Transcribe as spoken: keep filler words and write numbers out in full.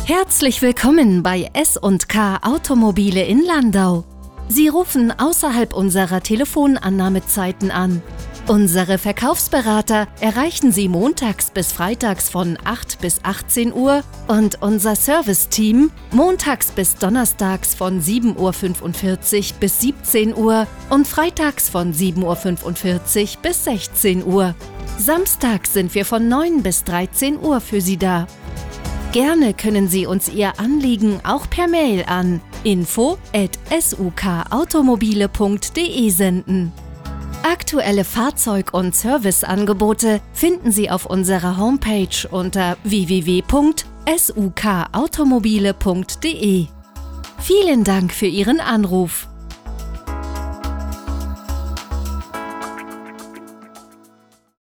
Herzlich willkommen bei S und K Automobile in Landau. Sie rufen außerhalb unserer Telefonannahmezeiten an. Unsere Verkaufsberater erreichen Sie montags bis freitags von acht bis achtzehn Uhr und unser Serviceteam montags bis donnerstags von sieben Uhr fünfundvierzig bis siebzehn Uhr und freitags von sieben Uhr fünfundvierzig bis sechzehn Uhr. Samstags sind wir von neun bis dreizehn Uhr für Sie da. Gerne können Sie uns Ihr Anliegen auch per Mail an info at sukautomobile punkt de senden. Aktuelle Fahrzeug- und Serviceangebote finden Sie auf unserer Homepage unter w w w punkt sukautomobile punkt de. Vielen Dank für Ihren Anruf.